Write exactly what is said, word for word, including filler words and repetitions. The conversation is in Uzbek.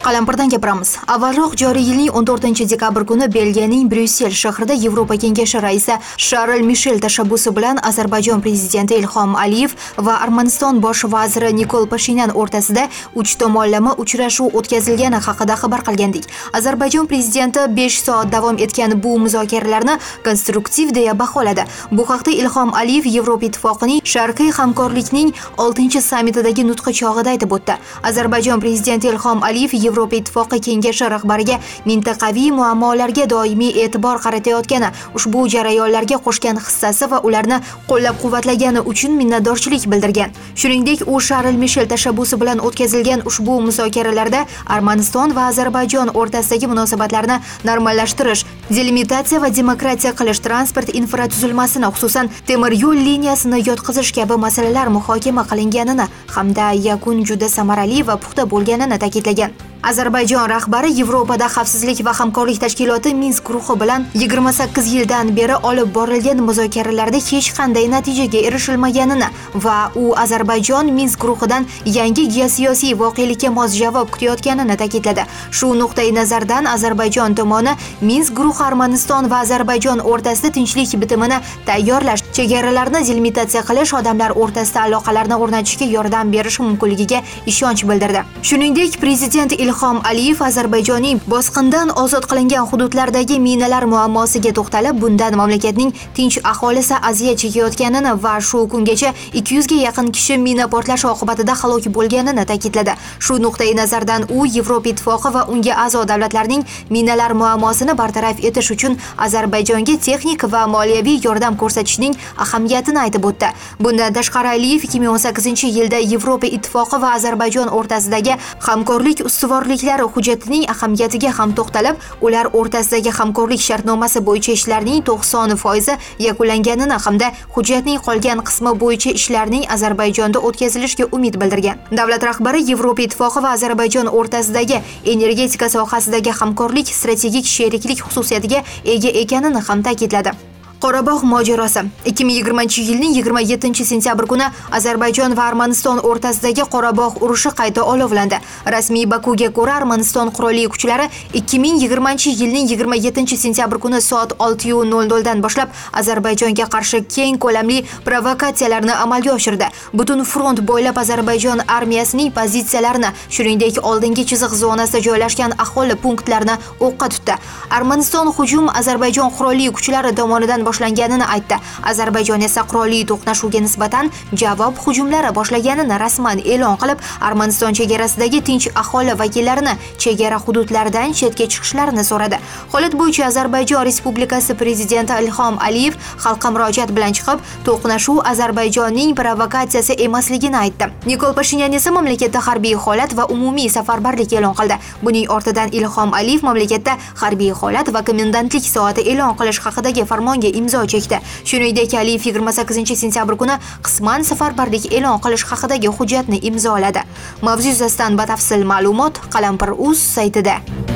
Qalampirdan gapiramiz. Avvalroq joriy yilning o'n to'rtinchi dekabr kuni Belgiyaning Bryussel shahrida Yevropa Kengashi raisi Charles Michel tashabbusi bilan Ozarbayjon prezidenti Ilhom Aliyev va Armaniston bosh vaziri Nikol Pashinyan o'rtasida uch tomonlama uchrashuv o'tkazilgani haqida xabar qilgandik. Ozarbayjon prezidenti besh soat davom etgan bu muzokaralarni konstruktiv deya baholadi. Bu haqda Ilhom Aliyev Yevropa Ittifoqining Sharqiy hamkorlikning oltinchi sammitidagi nutqi chog'ida aytib o'tdi. Ozarbayjon prezidenti Ilhom Aliyev Yevropa Ittifoqi kengashi rahbariga mintaqaviy muammolarga doimiy e'tibor qaratayotgani, ushbu jarayonlarga qo'shgan hissasi va ularni qo'llab-quvvatlagani uchun minnatdorchilik bildirgan. Shuningdek, u Charles Michel tashabbusi bilan o'tkazilgan ushbu muzokaralarda Armaniston va Ozarbayjon o'rtasidagi munosabatlarni normallashtirish, delimitatsiya va demokratiya qilish, transport infratuzilmasini, xususan temir yo'l liniyasini yotqizish kabi masalalar muhokama qilinganini hamda yakun juda samarali va puxta bo'lganini ta'kidlagan. Ozarbayjon rahbari Yevropada xavfsizlik va hamkorlik tashkiloti Minsk guruhi bilan yigirma sakkiz yildan beri olib borilgan muzokaralarda hech qanday natijaga erishilmaganini va u Ozarbayjon Minsk guruhidan yangi geosiyosiy voqelikka mos javob kutayotganini ta'kidladi. Shu nuqtai nazardan Ozarbayjon tomoni Minsk guruhi Armaniston va Ozarbayjon o'rtasida tinchlik bitimini tayyorlash, chegaralarni delimitatsiya qilish, odamlar o'rtasida aloqalarni o'rnatishga yordam berish mumkinligiga ishonch bildirdi. Shuningdek, prezident Ilhom Aliyev Ozarbayjonning bosqindan ozod qilingan hududlardagi minalar muammosiga to'xtalib, bundan mamlakatning tinch aholisi aziyat chekayotganini va shu kungacha ikki yuz ga yaqin kishi mina portlashi oqibatida halok bo'lganini ta'kidladi. Shu nuqtai nazardan u Yevropa Ittifoqi va unga a'zo davlatlarning minalar muammosini bartaraf etish uchun Ozarbayjonga texnik va moliyaviy yordam ko'rsatishning ahamiyatini aytib o'tdi. Bundan tashqari Aliyev ikki ming o'n sakkizinchi yilda Yevropa Ittifoqi va Ozarbayjon o'rtasidagi hamkorlik ustuvorliklari hujjatining ahamiyatiga ham to'xtalib, ular o'rtasidagi hamkorlik shartnomasi bo'yicha ishlarning to'qson foizi yakunlanganini hamda hujjatning qolgan qismi bo'yicha ishlarning Ozarbayjonda o'tkazilishiga umid bildirgan. Davlat rahbari Yevropa Ittifoqi va Ozarbayjon o'rtasidagi energetika sohasidagi hamkorlik strategik sheriklik xususiyatiga ega ekanini ham ta'kidladi. Qorabog' mojarosi. ikki ming yigirmanchi yilning yigirma yettinchi sentyabr kuni Ozarbayjon va Armaniston o'rtasidagi Qorabog' urushi qayta olovlandi. Rasmiy Bakuga ko'ra, Armaniston qurolli kuchlari ikki ming yigirmanchi yilning yigirma yettinchi sentyabr kuni soat olti nol nol dan boshlab Ozarbayjonga qarshi keng ko'lamli provokatsiyalarni amalga oshirdi. Butun front bo'ylab Ozarbayjon armiyasining pozitsiyalarini, shuningdek oldingi chiziq zonasida joylashgan aholi punktlarini o'qqa tutdi. Armaniston hujum Ozarbayjon qurolli kuchlari tomonidan boshlanganini aytdi. Ozarbayjon esa qurolli to'qnashuvga nisbatan javob hujumlari boshlanganini rasman e'lon qilib, Armaniston chegarasidagi tinch aholi vakillarini chegara hududlaridan chetga chiqishlarini so'radi. Holat bo'yicha Ozarbayjon Respublikasi prezidenti Ilhom Aliyev xalqqa murojaat bilan chiqib, to'qnashuv Ozarbayjonning provokatsiyasi emasligini aytdi. Nikol Pashinyan esa mamlakatda harbiy holat va umumiy safarbarlik e'lon qildi. Buning ortidan Ilhom Aliyev mamlakatda harbiy holat va komendantlik soati e'lon qilish haqidagi farmonga imzo chekdi. Shuningdek, Aliyev yigirma sakkizinchi sentyabr kuni qisman safarbarlik e'lon qilish haqidagi hujjatni imzoladi. Mavzu yuzasidan batafsil ma'lumot Qalampir.uz saytida.